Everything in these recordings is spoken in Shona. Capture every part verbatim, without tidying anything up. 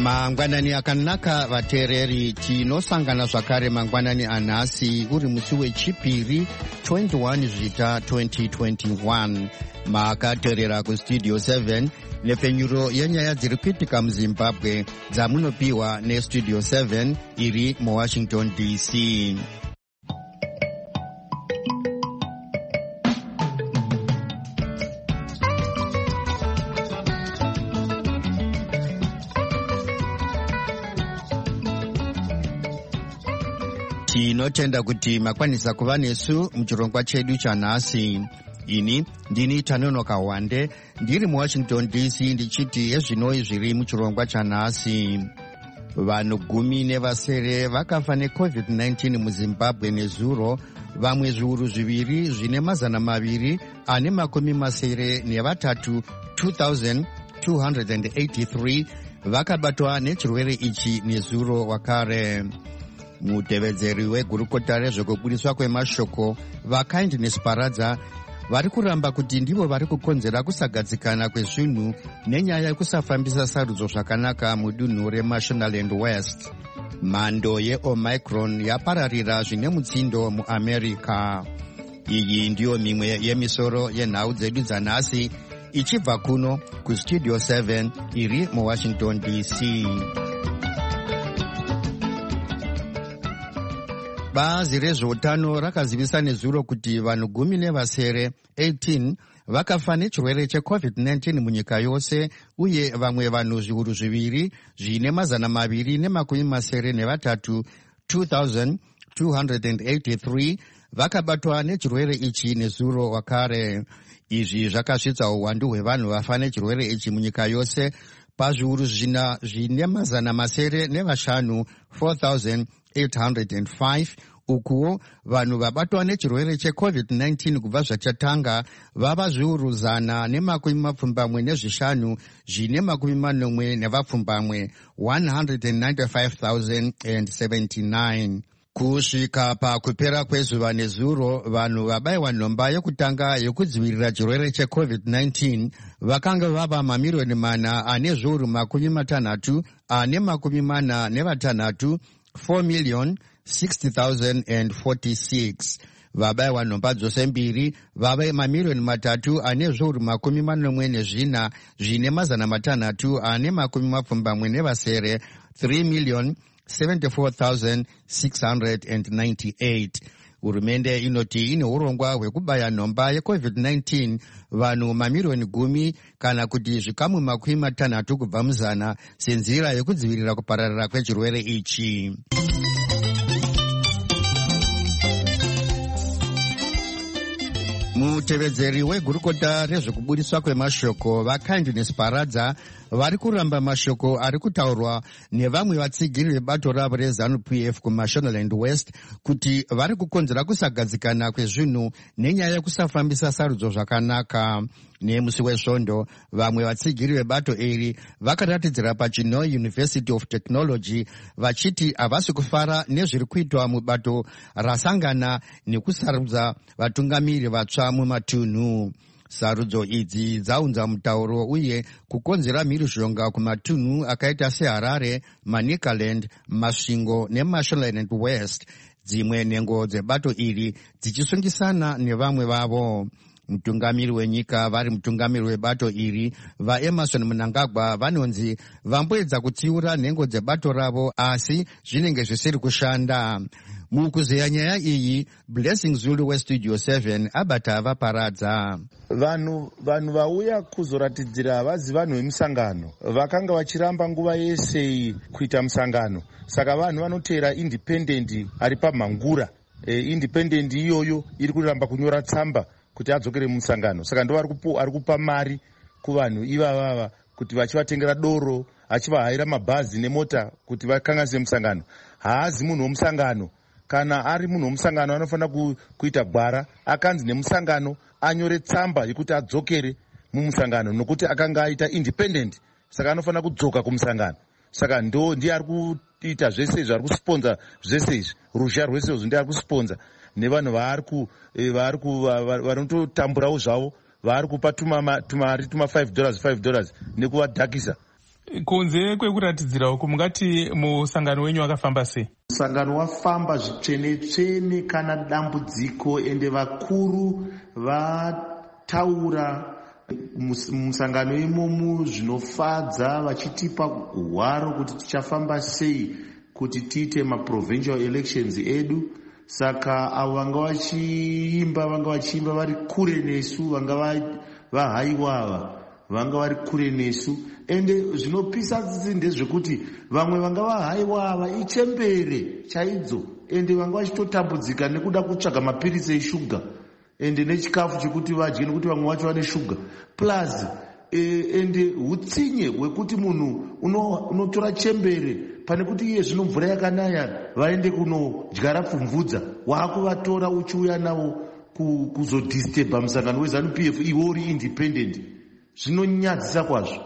Mangwanani akanaka vateereri, tinosangana zvakare mangwanani anhasi uri musi wechipiri twenty-one zvita twenty twenty-one. Makateerera kustudio seven nepfenyuro yenyaya dziri kuitika muZimbabwe dzamunopiwa nestudio seven iri muWashington D C. Tinotenda kuti makwanisa kuva nesu muchirongwa chedu chanhasi. Ini ndini Tanonoka Wande ndiri muWashington D C ndichiti ezvinoi zviri muchirongwa chanhasi. Vanhu gumi nevasere vakafa necovid nineteen muZimbabwe nezuro, vamwe zviuru zviviri zvine mazana maviri ane makumi masere nevatatu two thousand two hundred eighty-three vakabatwa nechirwere ichi nezuro wakare. Mutevedzeri wegurukota rezvekubudiswa kwemashoko vaKindness Paradza vari kuramba kuti ndivo vari kukonzera kusagadzikana kwezvinhu nenyaya yekusafambisa sarudzo zvakanaka mudunhu reMashonaland West. Mhando yeOmicron yapararira zvine mutsindo muAmerica. Iyi ndiyo mimwe yemisoro yenhau dzedu dzanhasi ichibva kuno kustudio seven iri muWashington D C. Bazi rezveutano rakazivisa nezuro kuti vanhu gumi nevasere eighteen vakafa nechirwere checovid nineteen munyika yose, uye vamwe vanhu zviuru zviviri zvine mazana maviri nemakumi masere nevatatu two thousand two hundred eighty-three vakabatwa nechirwere ichi nezuro wakare. Izvi zvakasvitsa uwandu hwevanhu vafa nechirwere ichi munyika yose pazviuru zvina zvine mazana masere nevashanu four thousand eight hundred five. Ukuwo vanhu vabatwa nechirwere checovid nineteen kubva zvachatanga vava zviuru zana nemakumi mapfumbamwe nezvishanu zvine makumi manomwe nevapfumbamwe one hundred ninety-five thousand seventy-nine. Kusvika pakupera kwezuva nezuro, vanhu vabayiwa nhomba yekutanga yekudzivirira chirwere checovid nineteen vakanga vava mamirioni mana ane zviuru makumi matanhatu ane makumi mana nevatanhatu four million sixty thousand forty-six. Vabayiwa nhomba dzose mbiri vava mamirioni matatu ane zviuru makumi manomwe nezvina zvine mazana matanhatu ane makumi mapfumbamwe nevasere three million seventy-four thousand six hundred ninety-eight. Hurumende inoti ine urongwa hwekubaya nhomba yecovid nineteen vanhu mamirioni gumi kana kuti zvikamu makumi matanhatu kubva muzana senzira yekudzivirira kupararira kwechirwere ichi. Mutevedzeri wegurukota rezvekubudiswa kwemashoko vaKindness Paradza vari kuramba mashoko ari kutaurwa nevamwe vatsigiri vebato ravo reZANU-P F kuMashonaland West kuti vari kukonzera kusagadzikana kwezvinhu nenyaya yekusafambisa sarudzo zvakanaka. Nemusi wesvondo, vamwe vatsigiri vebato iri vakaratidzira paChinoi University of Technology vachiti havasi kufara nezviri kuitwa mubato rasangana nekusarudza vatungamiri vatsva mumatunhu. Sarudzo idzi dzaunza mutauro uye kukonzera mhirizhonga kumatunhu akaita seHarare, Manicaland, Masvingo neMashonaland West, dzimwe nhengo dzebato iri dzichisungisana nevamwe vavo. Mutungamiri wenyika vari mutungamiri webato iri vaEmerson Mnangagwa vanonzi vamboedza kutsiura nhengo dzebato ravo asi zvinenge zvisiri kushanda. Mukuzeya nyaya iyi, Blessing Zulu westudio seven abata vaparadza. Vanhu vanhu vauya kuzoratidzira havazi vanhu vemusangano, vakanga vachiramba nguva yese kuita musangano, saka vanhu vanoteera independent ari pamhangura. E, independent iyoyo iri kuramba kunyora tsamba kuti adzokere musangano, saka ndo ari kupa mari kuvanhu ivavava kuti vachivatengera doro, achivahayira mabhazi nemota kuti vakanganise musangano. Haazi munhu womusangano. Kana ari munhu womusangano anofanira kuita gwara akanzi nemusangano anyore tsamba yekuti adzokere mumusangano, nokuti akanga aita independent, saka anofanira kudzoka kumusangano. Saka ndo ndiye ari kuita zvese izvi, ari kusponza zvese izvi, ruzha rwese izvi ndiye ari kusponza nevanhu vari vanototamburawo zvavo, vari kupa tumari tuma five dollars five dollars nekuvadhakisa. Kunze kwekuratidzira uku mungati musangano wenyu wakafamba sei? Musangano wafamba zvitsvene-tsvene kana dambudziko, ende vakuru vataura musangano imomu zvinofadza, vachitipa hwaro kuti tichafamba sei kuti tiite maprovincial elections edu. Saka avo vanga vachiimba vanga vachiimba vari kure nesu, vanga vahaiwava vanga vari kure nesu. Ende zvinopisa tsitsi ndezvekuti vamwe vanga vahaiwava ichembere chaidzo, ende vanga vachitotambudzika nekuda kutsvaga mapirisi eshuga ende nechikafu chekuti vadye, nekuti vamwe vacho vane shuga plus ende hutsinye hwekuti munhu unotora chembere pane kuti iye zvino mvura yakanaya vaende kunodyara pfumvudza, waakuvatora uchiuya navo kuzodisturba musangano weZANU P F iwo uri independent. Zvinonyadzisa kwazvo.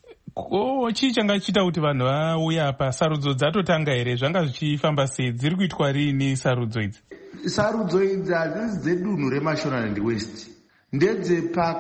Ko chii changa chiita kuti vanhu vauya apa? Sarudzo dzatotanga here? Zvanga zvichifamba sei? Dziri kuitwa rini sarudzo idzi? Sarudzo idzi hadzisi dzedunhu reMashonaland West, ndedze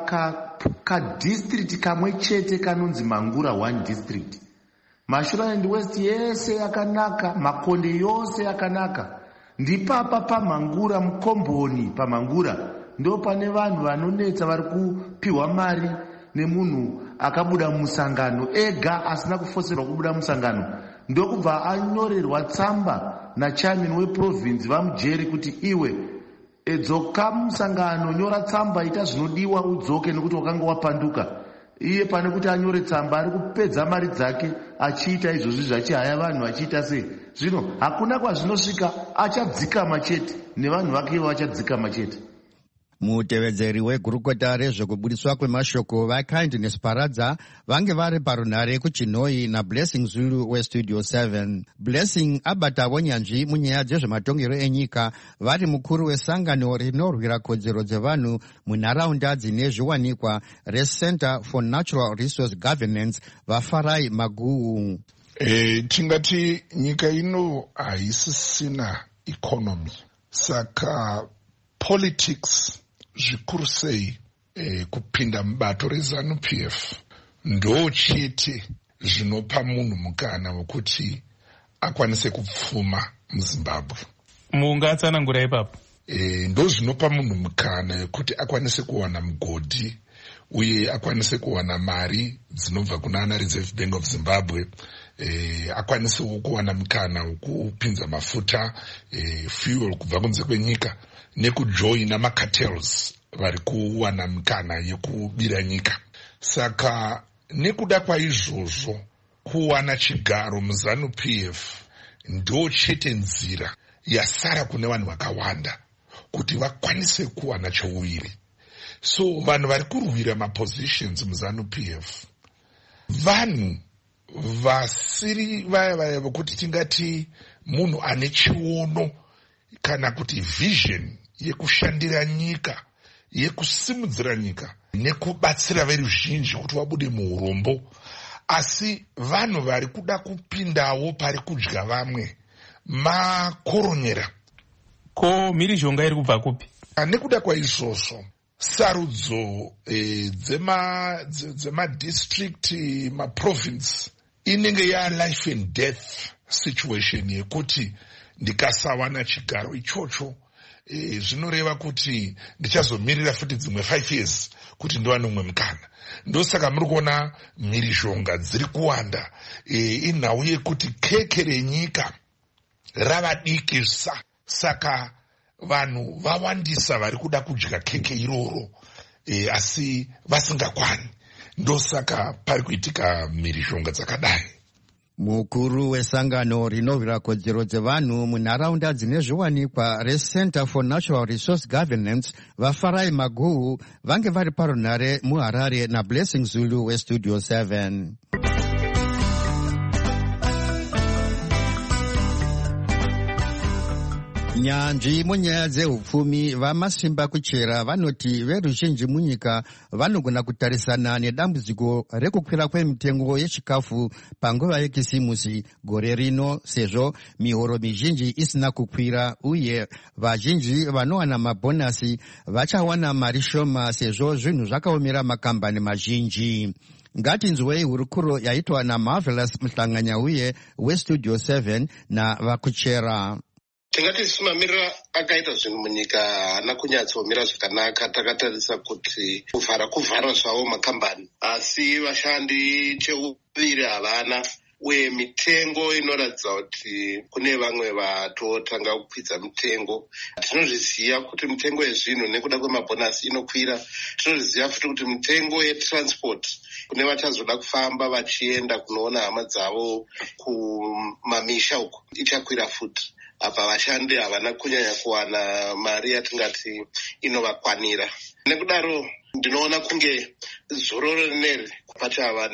pakadistrict kamwe chete kanonzi Mangura one district. Mashonaland West yese yakanaka, Makonde yose yakanaka. Ndipapa paMangura, Mukomboni paMangura ndo pane vanhu vanonetsa vari kupiwa mari nemunhu akabuda musangano ega asina kufoserwa kubuda musangano. Ndokubva anyorerwa tsamba nachairman weprovince vamujere kuti iwe edzoka musangano, nyora tsamba, ita zvinodiwa udzoke nekuti wakanga wapanduka. Iye pane kuti anyore tsamba ari kupedza mari dzake achiita izvozvi zvachihaya vanhu achiita sei. Zvino hakuna kwazvinosvika, achadzikama chete nevanhu vake vachadzikama chete. Mutevedzeri wegurukota rezvekubudiswa kwemashoko vaKindness Paradza vange vari parunhare kuChinoi naBlessing Zulu weStudio seven. Blessing abatavo nyanzvi munyaya dzezvematongero enyika, vari mukuru wesangano rinorwira kodzero dzevanhu munharaunda dzine zviwanikwa reCenter for Natural Resource Governance, vaFarai Maguhu. E, tingati nyika ino haisisina economy, saka politics zvikuru sei eh, kupinda mubato reZANU P F ndo chete zvinopa munhu mukana wekuti akwanise kupfuma muZimbabwe. Mungatsanangura ipapo? Eh, ndo zvinopa munhu mukana wekuti akwanise kuwana mugodhi uye akwanise kuwana mari dzinobva kuna Reserve Bank of Zimbabwe. Eh, akwanise kuwana mukana wekupinza mafuta eh, fuel kubva kunze kwenyika nekujoina macartels vari kuwana mukana yekubira nyika. Saka nekuda kwaizvozvo kuwana chigaro muZANU P F ndo chete nzira yasara kune vanhu vakawanda kuti vakwanise kuwana chouwiri. So vanhu vari kurwira mapositions muZANU P F vanhu vasiri vaya vaya vokuti tingati munhu ane chiono kana kuti vision yekushandira nyika, yekusimudzira nyika nekubatsira veruzhinji kuti vabude muurombo, asi vanhu vari kuda kupindawo pari kudya vamwe, makoronyera. Ko mhirizhonga iri kubva kupi? Nekuda kwaizvozvo sarudzo eh, dzema dzema district maprovince inenge ya life and death situation yekuti ndikasawana chigaro ichocho e, zvinoreva kuti ndichazomirira futi dzimwe five years kuti ndiwane umwe mukana. Ndosaka muri kuona mhirizhonga dziri kuwanda e, inhau yekuti keke renyika ravadikisa, saka vanhu vawandisa vari kuda kudya keke iroro e, asi vasingakwani. Ndosaka pari kuitika mhirizhonga dzakadai. Mukuru wesangano rinorwira kodzero dzevanhu munharaunda dzine zviwanikwa reCenter for Natural Resource Governance, vaFarai Maguhu vange vari parunhare muHarare naBlessing Zulu weStudio seven. Nyanzvi munyaya dzehupfumi vamasimba kuchera vanoti veruzhinji munyika vanogona kutarisana nedambudziko rekukwira kwemitengo yechikafu panguva yekisimusi gore rino, sezvo mihoro mizhinji isina kukwira uye vazhinji vanowana mabhonasi vachawana mari shoma sezvo zvinhu zvakaomera makambani mazhinji. Ngatinzwei hurukuro yaitwa naMarvelous Muhlanganyauye weStudio seven navakuchera. Tingati mamiriro akaita zvinhu munyika haana kunyatsomira zvakanaka. Takatarisa kuti kuvhara kuvhara zvavo makambani, asi vashandi cheuviri havana, uye mitengo inoratidza kuti kune vamwe vatotanga kukwidza mitengo. Tinozviziva kuti mitengo yezvinhu nekuda kwemabhonasi inokwira. Tinozviziva futi kuti mitengo yetransport kune vachazoda kufamba vachienda kunoona hama dzavo kumamisha uko ichakwira futi. Apa vashandi havana kunyanya kuwana mari yatingati inovakwanira. Nekudaro ndinoona kunge zororo rineri pachava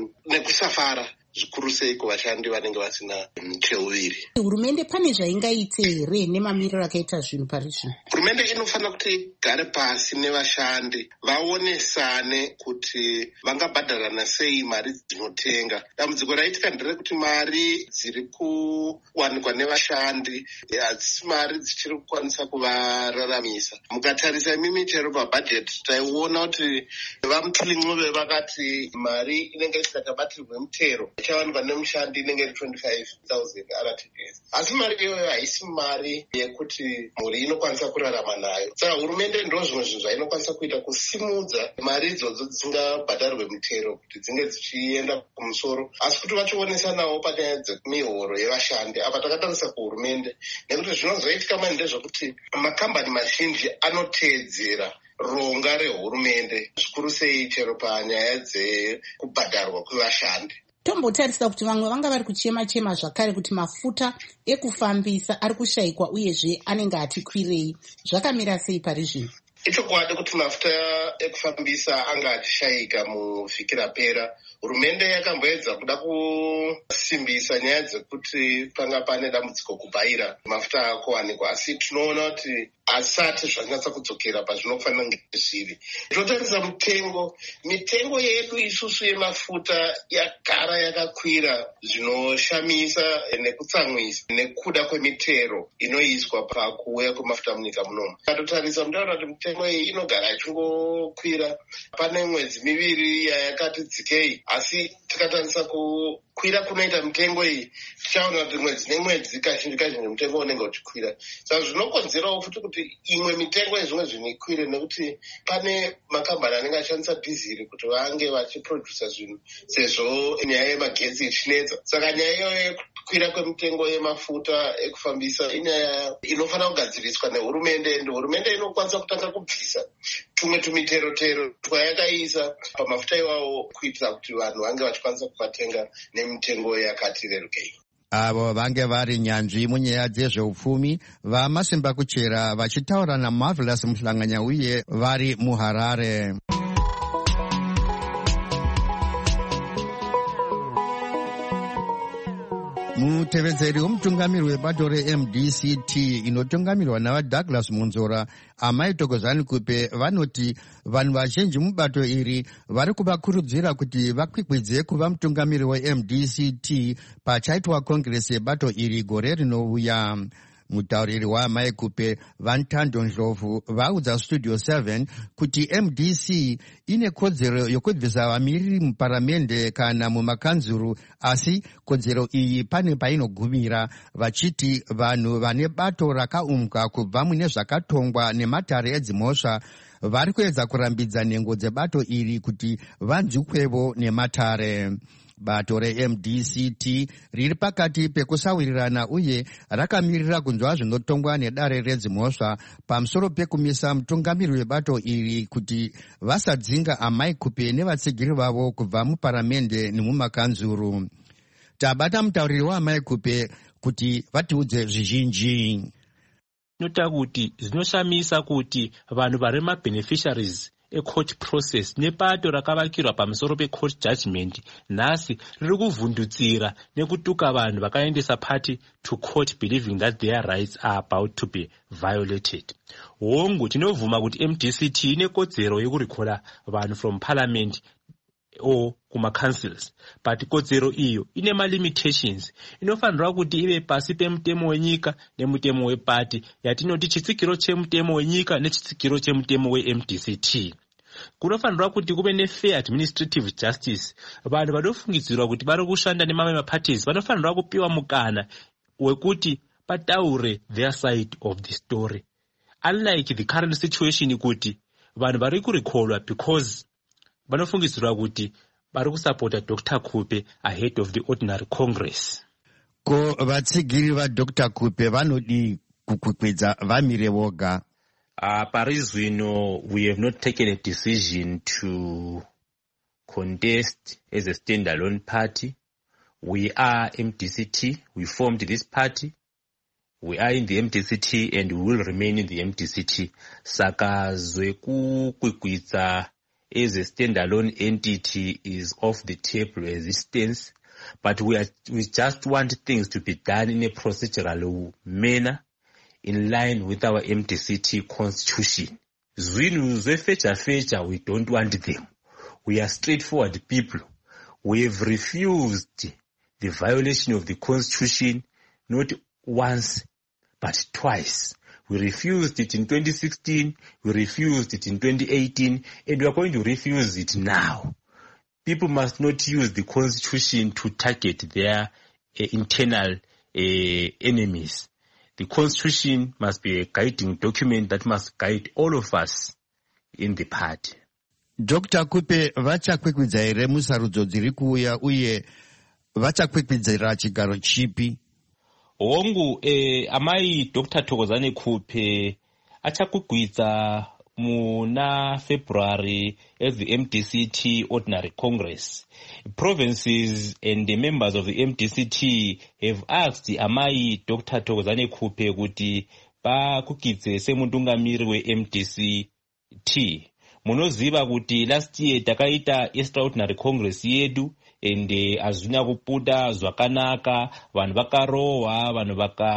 nekusafara zvikuru sei kuvashandi vanenge vasina cheuviri. Hurumende pane zvaingaite here nemamiriro akaita zvinhu pari zvino? Hurumende inofanira kuti igare pasi nevashandi vaonesane kuti vangabhadharana sei mari dzinotenga. Dambudziko raitika nderekuti mari dziri kuwanikwa nevashandi hadzisi mari dzichiri kukwanisa kuvararamisa. Mukatarisa imimi chero pabhajeti taiona kuti vaMutilincube vakati mari inenge isingakabatirwe mutero ichawanikwa nemushandi inenge iri twenty-five thousand R T G S. Asi mari iyoyo haisi mari yekuti mhuri inokwanisa kurarama nayo. Saka hurumende ndo zvimwe zvinhu zvainokwanisa kuita kusimudza mari idzodzo dzisingabhadharwe mutero kuti dzinge dzichienda kumusoro, asi kuti vachionesanawo panyaya dzemihoro yevashandi. Apa takatarisa kuhurumende nekuti zvinozoitika mani ndezvekuti makambani mazhinji anoteedzera ronga rehurumende, zvikuru sei chero panyaya dzekubhadharwa kwevashandi. Tombotarisa kuti vamwe vanga vari kuchema-chema zvakare kuti mafuta ekufambisa ari kushayikwa uyezve anenge atikwirei. Zvakamira sei pari zvino? Ichokwadi kuti mafuta ekufambisa anga achishayika muvhiki rapera. Hurumende yakamboedza kuda kusimbisa nyaya dzekuti panga pane dambudziko kubhaira mafuta akuwanikwa, asi tinoona kuti asati zvanyatsa kudzokera pazvinofanira kunge zviri. Tinotarisa mutengo, mitengo yedu isusu yemafuta yagara yakakwira zvinoshamisa nekutsamwisa nekuda kwemitero inoiswa pakuuya kwemafuta munyika munomu. Katotarisa mutaura kuti mitengo iyi inogara ichingokwira. Pane mwedzi miviri yayakati dzikei, asi tikatarisa kukwira kunoita mitengo iyi tichaona kuti mwedzi nemwedzi kazhinji kazhinji mutengo unenge uchikwira. Saka zvinokonzerawo futi kuti imwe mitengo yezvimwe zvinhu ikwire nekuti pane makambani anenge achishandisa dhiziri kuti vange vachiprodusa zvinhu sezvo nyaya yemagetsi ichinetsa. Saka nyaya iyoyo yekukwira kwemitengo yemafuta ekufambisa inyaya inofanira kugadziriswa nehurumende, ende hurumende inokwanisa kutanga kubvisa tumwe tumitero-tero twayakaisa pamafuta iwawo kuitira kuti vanhu vange vachikwanisa kumatenga nemitengo yakati rerukei. Avo vange vari nyanzvi munyaya dzezveupfumi vamasimba kuchera vachitaura naMarvelous Muhlanganyauye vari muHarare. Mutevedzeri womutungamiri webato reM D C T inotungamirwa navaDouglas Munzora, Amai Thokozani Kupe, vanoti vanhu vazhinji mubato iri vari kuvakurudzira kuti vakwikwidze kuva mutungamiri weM D C T pachaitwa kongresi yebato iri gore rinouya. Mutauriri waamai Kupe, Vantando Ndlovu, vaudza Studio seven kuti M D C ine kodzero yokubvisa vamiriri muparamende kana mumakanzuru, asi kodzero iyi pane painogumira, vachiti vanhu vane bato rakaumwa kubva mune zvakatongwa nematare edzimhosva vari kuedza kurambidza nhengo dzebato iri kuti vanzwikwevo nematare. Bato reM D C T riri pakati pekusawirirana uye rakamirira kunzwa zvinotongwa nedare redzimhosva pamusoro pekumisa mutungamiri webato iri kuti vasadzinga Amai Kupe nevatsigiri vavo kubva muparamende nemumakanzuru. Tabata mutauriri waAmai Kupe kuti vatiudze zvizhinji. Nota kuti zvinoshamisa kuti vanhu vari mabeneficiaries ecourt process nepato rakavakirwa pamusoro pecourt judgment nhasi riri kuvhundutsira nekutuka vanhu vakaendesa party to court believing that their rights are about to be violated. Hongu tinovhuma kuti M D C T ine kodzero yekurikola vanhu from parliament or kuma-councils, but kodzero iyo ine ma-limitations. Inofanirwa kuti ive pasi pemutemo wenyika nemutemo wepati yatinoti chitsigiro chemutemo wenyika nechitsigiro chemutemo we-M D C T. Kunofanirwa kuti kuve ne-fair administrative justice. Vanhu vanofungidzirwa kuti vari kushanda nemamwe ma-parties vanofanirwa kupiwa mukana wekuti pataure their side of the story. Unlike the current situation kuti vanhu vari kurikolwa because vanofungidzirwa kuti vari kusapota Doctor Kupe ahead of the ordinary Congress. Ko vatsigiri vaDoctor Kupe vanodi kukwikwidza vamire voga. Uh, Parizwino, we have not taken a decision to contest as a standalone party. We are M D C T. We formed this party. We are in the M D C T and we will remain in the M D C T. Saka zwekukwikwidza as a standalone entity is off the table resistance, but we are we just want things to be done in a procedural manner in line with our M D C T constitution. Zwinu zwefecha fecha, we don't want them. We are straightforward people. We have refused the violation of the constitution not once but twice. We refused it in twenty sixteen, we refused it in twenty eighteen, and we are going to refuse it now. People must not use the constitution to target their uh, internal uh, enemies. The constitution must be a guiding document that must guide all of us in the party. Doctor Kupe vachakwikwidza here musarudzo dziri kuuya uye vachakwikwidza chigaro chipi? Hongu eh, amai Doctor Thokozani Kupe achakwikwidza muna February at the M D C T Ordinary Congress. Provinces and the members of the M D C T have asked amai Doctor Thokozani Kupe kuti vakwikidze semutungamiri we-M D C T. Munoziva kuti last year takaita extraordinary congress yedu ende hazvina kubuda zvakanaka, vanhu vakarohwa, vanhu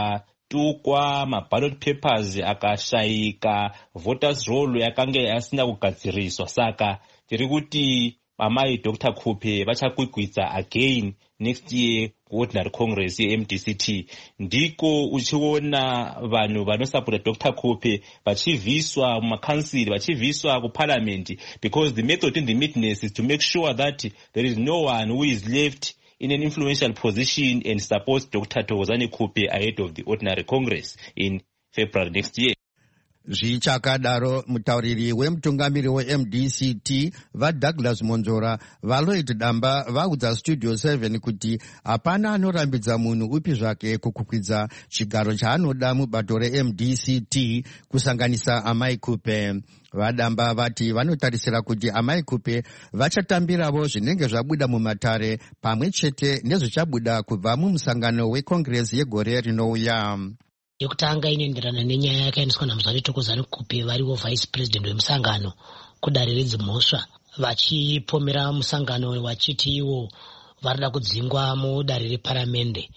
vakatukwa, maballot papers akashayika, voters roll yakanga yasina kugadziriswa. Saka tiri kuti amai Doctor Kupe vachakwikwidza again next year kuordinary congress ye-M D C T. Ndiko uchiona vanhu vanosapota Doctor Kupe vachivhiswa mumacouncil, vachivhiswa kuparliament, because the method in the midness is to make sure that there is no one who is left in an influential position and supports Doctor Thokozani Kupe ahead of the ordinary congress in February next year. Zvichakadaro, mutauriri wemutungamiri we-M D C T vaDouglas Monzora valoid damba vaudza Studio seven kuti hapana anorambidza munhu upi zvake kukwikwidza chigaro chaanoda mubato re-M D C T kusanganisa amai Kupe. Vadamba vati vanotarisira kuti amai Kupe vachatambiravo zvinenge zvabuda mumatare pamwe chete nezvichabuda kubva mumusangano weCongress yegore rinouya. Yekutanga inoenderana nenyaya yakaendeswa naMuzvare Thokozani Kupe variwo vice president wemusangano kudare redzimhosva, vachipomera musangano vachiti iwo varida kudzingwa mudare reparamende.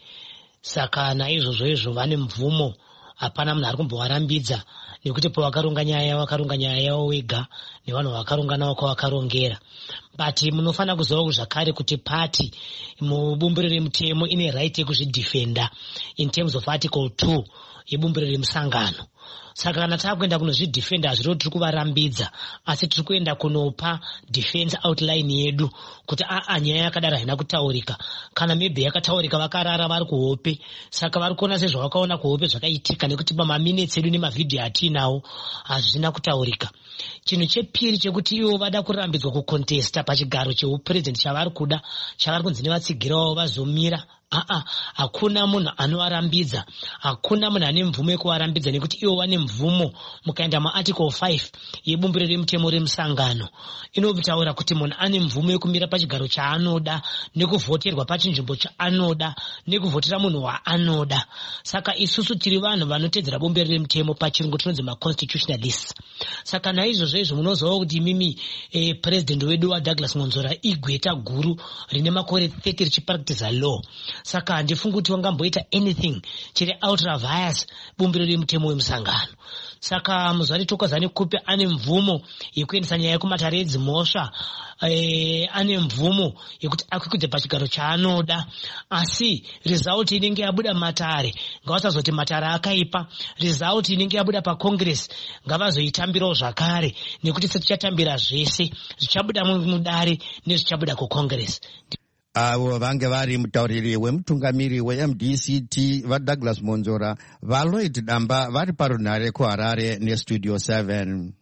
Saka naizvozvo izvo vane mvumo, hapana munhu ari kumbovarambidza, nekuti pavakaronga nyaya yavo vakaronga nyaya yavo wega nevanhu vakaronga navo kwavakarongera. But munofanira kuziva zvakare kuti party mubumbiro remutemo ine right yekuzvidefenda in terms of article two yebumbiro remusangano. Saka kana takuenda kunozvidefenda hazviro tiri kuvarambidza, asi tiri kuenda kunopa defense outline yedu kuti aa nyaya yakadaro haina kutaurika, kana maybe yakataurika vakarara vari kuhope. Saka vari kuona sezvavakaona kuhope zvakaitika, nekuti pamaminutes edu nemavhidhiyo atinawo hazvina kutaurika. Chinhu chepiri chekuti ivo vada kurambidzwa kukontesta pachigaro cheupresident chavari kuda, chavari kunzi nevatsigirawo vazomira. Aa, hakuna munhu anovarambidza, hakuna munhu ane mvumo yekuvarambidza, nekuti ivo wane mvumo mukaenda muarticle five yebumbiro remutemo remusangano inotaura kuti munhu ane mvumo yekumira pachigaro chaanoda nekuvhoterwa pachinzvimbo chaanoda nekuvhotera munhu waanoda. Saka isusu tiri vanhu vanotedzera bumbiro remutemo, pachirungu tinonzi maconstitutionalists. Saka naizvozvo izvo munoziva kuti mimi eh, president wedu waDouglas Ngonzora igweta guru rine makore thirty richipractice law. Saka handifungi kuti wangamboita anything chiri ultra vires bumbiro remutemo wemusangano. Saka Muzvari Thokozani Kupe ane mvumo yekuendesa nyaya yekumatare edzimhosva, eh, ane mvumo yekuti akwikudze pachigaro chaanoda, asi result inenge yabuda matare ngavasazoti matare akaipa. Result inenge yabuda pacongress ngavazoitambirawo zvakare, nekuti setichatambira zvese zvichabuda mudare nezvichabuda kucongress. Avo vange vari mutauriri wemutungamiri weM D C T vaDouglas Monzora vaLloyd Damba vari parunhare kuHarare nestudio seven.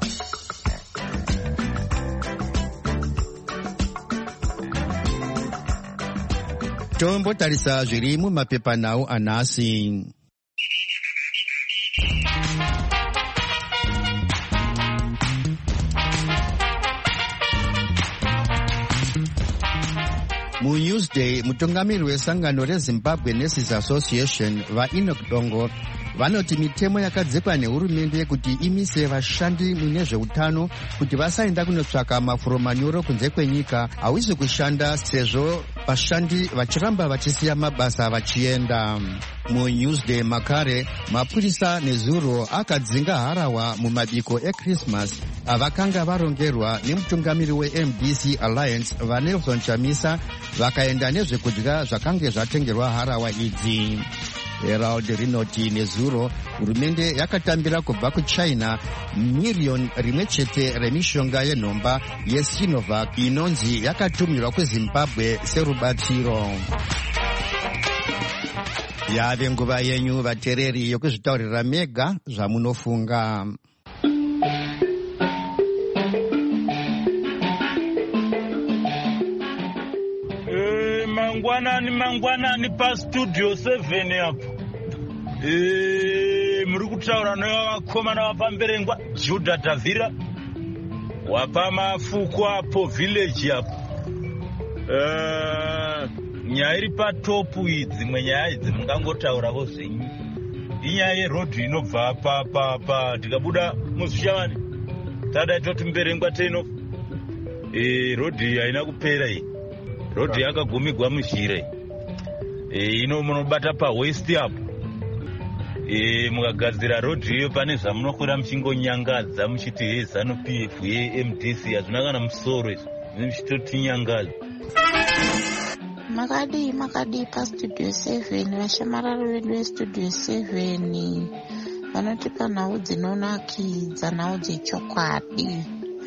Tombotarisa zviri mumapepanhau anhasi. MuNewsday, mutungamiri wesangano reZimbabwe Nurses Association vaEnoch Dongo vanoti mitemo yakadzekwa nehurumende kuti imise vashandi mune zveutano kuti vasaenda kunotsvaka mafuro manyoro kunze kwenyika hausi kushanda, sezvo vashandi vachiramba vachisiya mabasa vachienda. MuNewsday makare, mapurisa nezuro akadzinga harahwa mumabiko eChristmas avakanga varongerwa nemutungamiri weM D C Alliance vaNelson Chamisa, vakaenda nezvekudya zvakange zvatengerwa harahwa idzi. Herald rinoti nezuro hurumende yakatambira kubva kuChina miriyoni rimwe chete remishonga yenhomba yeSinovac inonzi yakatumirwa kuZimbabwe serubatsiro. Yave nguva yenyu vatereri yokuzvitaurira mega zvamunofunga. Mangwanani mangwanani pa studio seven apo. Eh, muri kutaura nevavakomana vapamberengwa Judah Davira wapa mafuko apo village apo. Eh, nyaya iri patopu idzi, dzimwe nyaya idzi mungangotaurawo zvenyu. Inyaya yerodhi inobva pa pa pa tikabuda muzvishavani tada toti mberengwa teno. Eh, rodhi haina kupera iyi. Rodhi yakagumigwa muzhire. E, ino munobata pa west apo. E, mukagadzira rodhi iyo pane zvamunokwira muchingonyangadza muchiti he ZANU-P F yeM D C hazvina kana musoro izvo. Muchitoti nyangadza. Makadi makadi pa studio seven vashamararo vedu vestudio seven vanotipa nhau dzinonakidza, nhau dzechokwadi.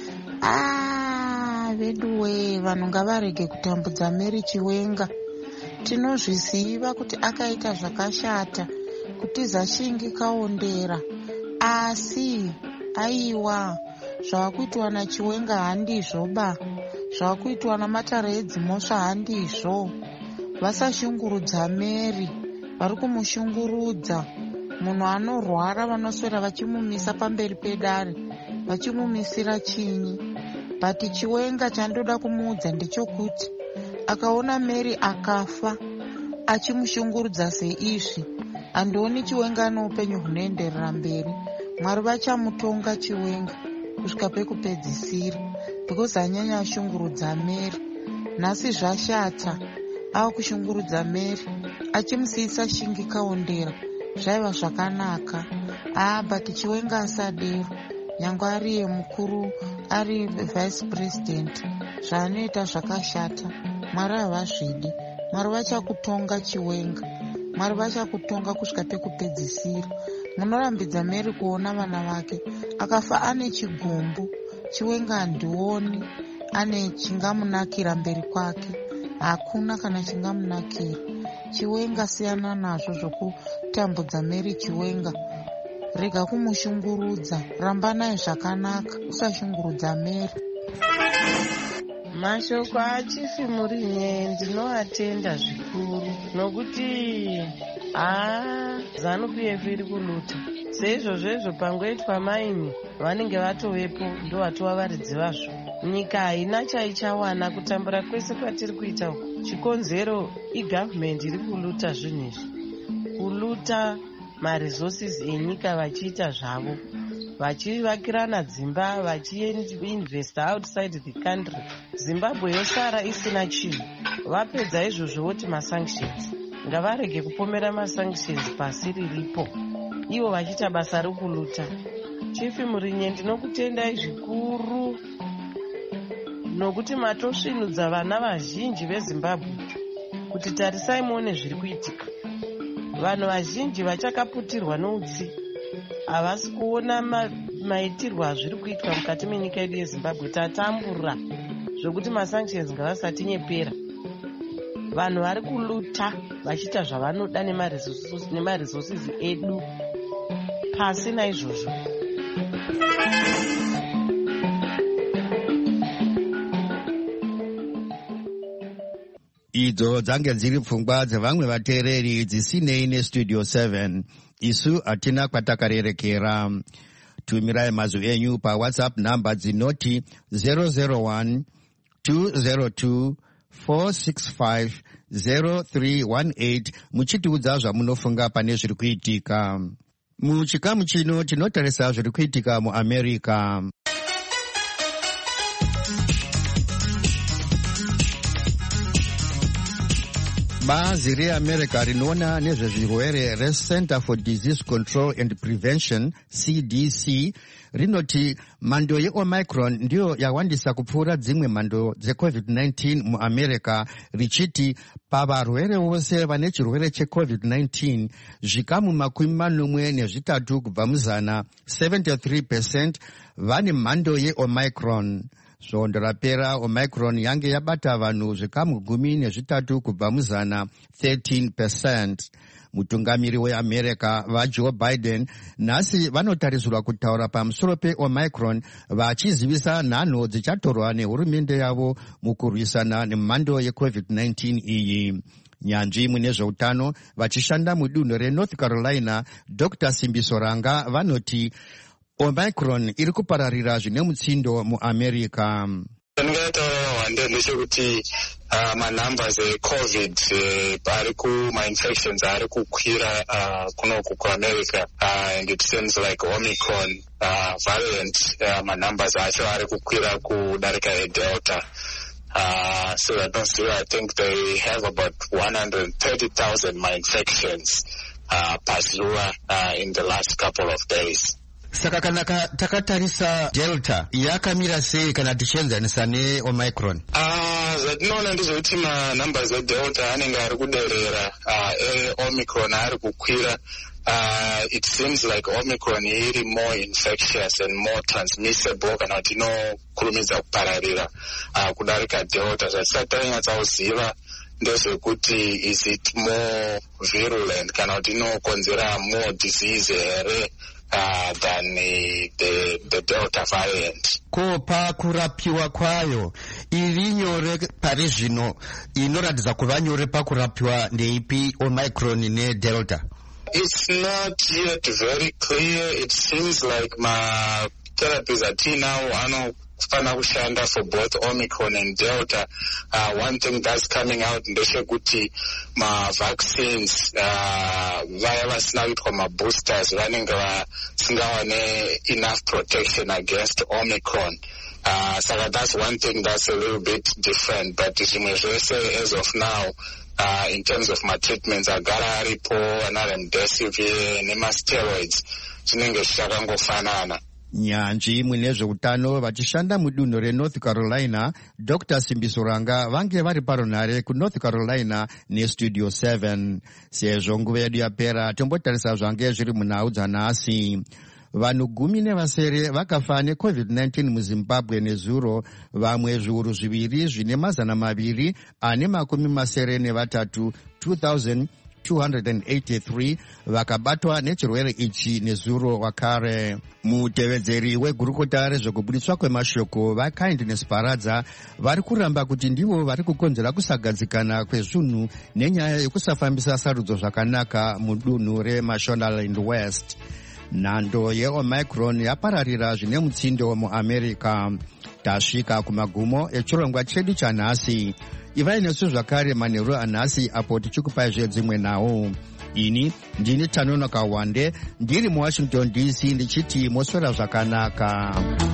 Ah, veduwe vanhu ngavarege kutambudza Mary Chiwenga. Tinozviziva kuti akaita zvakashata kutiza Shingi Kaondera, asi aiwa zvavakuitwa naChiwenga handizvoba, zvavakuitwa namatare edzimhosva handizvo. Vasashungurudza Mary, vari kumushungurudza. Munhu anorwara vanoswera vachimumisa pamberi pedare vachimumisira chinyi. Bhati Chiwenga chandoda kumuudza ndechokuti akaona Mary akafa achimushungurudza seizvi, handioni Chiwenga anoupenyu hunoenderera mberi. Mwari vachamutonga Chiwenga kusvika pekupedzisira because anyanya ashungurudza Mary. Nhasi zvashata, ava kushungurudza Mary achimusiyisa Shingi Kaondera. Zvaiva zvakanaka. Ah, Bhati Chiwenga asadero, nyangwe ari mukuru, ari vice president, zvaanoita zvakashata. Mwari havazvidi. Mwari vachakutonga Chiwenga. Mwari vachakutonga kusvika pekupedzisira. Munorambidza Mary kuona vana vake akafa ane chigumbu. Chiwenga handioni ane chingamunakira mberi kwake, hakuna kana chingamunakira. Chiwenga siyana nazvo zvokutambudza Mary Chiwenga. Rega kumushungurudza, rambanai zvakanaka, usashungurudza Mary. Mashoko achifi Murinye ndinoatenda zvikuru nokuti haa ZANU-P F iri kuluta. seizvozvezvo pangoitwa maini vanenge vatovepo ndo vatova varidzi vazvo. Nyika haina chaichawana kutambura kwese kwatiri kuita uku. Chikonzero igavhmendi iri kuluta zvinhu izvi, kuluta maresources enyika vachiita zvavo, vachivakirana dzimba, vachiinvesta outside the country. Zimbabwe yosara isina chinhu. Vapedza izvozvo voti masanctions, ngavarege kupomera masanctions pasi riripo, ivo vachiita basa rekuluta. Chifi Murinye, ndinokutendai zvikuru nokuti matosvinudza vana vazhinji veZimbabwe kuti tarisai muone zviri kuitika. Vanhu vazhinji vachakaputirwa noutsi havasi kuona ma, maitirwa azviri kuitwa mukati menyika yedu yeZimbabwe. Tatambura zvokuti masanctions ngavasati nyepera. Vanhu vari kuluta vachiita zvavanoda nemaresources edu pasi naizvozvo. Idzo dzange dziri pfungwa dzevamwe vateereri dzisinei nestudio seven. Isu hatina kwatakarerekera. Tumirai mazwi enyu paWhatsApp namba dzinoti zero zero one two zero two four six five zero three one eight muchitiudza zvamunofunga pane zviri kuitika. Muchikamu chino tinotarisa zviri kuitika muAmerica. Bazi reAmerica rinoona nezvezvirwere reCenter for Disease Control and Prevention, C D C, rinoti mhando yeOmicron ndiyo yawandisa kupfuura dzimwe mhando dzeCovid nineteen muAmerica, richiti pavarwere vose vane chirwere cheCovid nineteen, zvikamu makumi manomwe nezvitatu kubva muzana, seventy-three percent, vane mhando yeOmicron. Svondo rapera Omicron yange yabata vanhu zvikamu gumi nezvitatu kubva muzana, thirteen percent. Mutungamiri weAmerica vaJoe Biden nhasi vanotarisirwa kutaura pamusoro peOmicron, vachizivisa nhano dzichatorwa nehurumende yavo mukurwisana nemhando yeCovid nineteen iyi. Nyanzvi mune zveutano vachishanda mudunhu reNorth Carolina, Doctor Simbiso Ranga, vanoti Omicron iri kupararira zvine mutsindo muAmerica. Ndingataura wande ndechekuti uh, manumbers eCovid uh, ari kuma-infections ari kukwira uh, kunoku kuAmerica, uh, and it seems like Omicron uh, variant uh, manumbers acho ari kukwira kudarika eDelta. Uh, so that means I think they have about one hundred thirty thousand my-infections uh, pazuva uh, in the last couple of days. Saka kana takatarisa Delta yakamira sei kana tichienzanisa neOmicron? Ah, zvatinoona ndezvekuti manumbers eDelta anenge ari kuderera, uh, Omicron ari kukwira. Uh, it seems like Omicron iri more infectious and more transmissible kana kuti inokurumidza kupararira uh, kudarika Delta. Zvatisati tanyatsa kuziva ndezvekuti is it more virulent kana kuti inokonzera more disease here Uh, than uh, the, the Delta variant. Ko pakurapiwa kwayo iri nyore pari zvino, inoratidza kuva nyore pakurapiwa ndeipi Omicron neDelta? It's not yet very clear. It seems like my therapies atinawo anofana kushanda for both Omicron and Delta. Uh, one thing that's coming out ndechekuti ma-vaccines uh, vaya vasina kuitwa ma-boosters vanenge vasingawane enough protection against Omicron. Uh, so that's one thing that's a little bit different, but zvimwe zvese as of now, uh, in terms of my treatments, agara aripo, anaremdesivir nemasteroids, zvinenge zvichakangofanana. Nyanzvi mune zveutano vachishanda mudunhu reNorth Carolina, Doctor Simbiso Ranga, vange vari paronhare kuNorth Carolina neStudio seven. Sezvo nguva yedu yapera, tombotarisa zvange zviri munhau dzanhasi. Vanhu gumi nevasere vakafa neCovid nineteen muZimbabwe nezuro, vamwe zviuru zviviri zvine mazana maviri ane makumi masere nevatatu, two thousand two hundred eighty-three, vakabatwa nechirwere ichi nezuro wakare. Mutevedzeri wegurukota rezvekubudiswa kwemashoko vaKindness Paradza vari kuramba kuti ndivo vari kukonzera kusagadzikana kwezvinhu nenyaya yekusafambisa sarudzo zvakanaka mudunhu reMashonaland West. nhando yeomicron yapararira zvine mutsindo muamerica. Tasvika kumagumo echirongwa chedu chanhasi. Ivai nesu zvakare manheru anhasi apo tichikupai zvedzimwe nhau. Ini ndini Tanonoka Wande ndiri muWashington D C ndichiti moswera zvakanaka.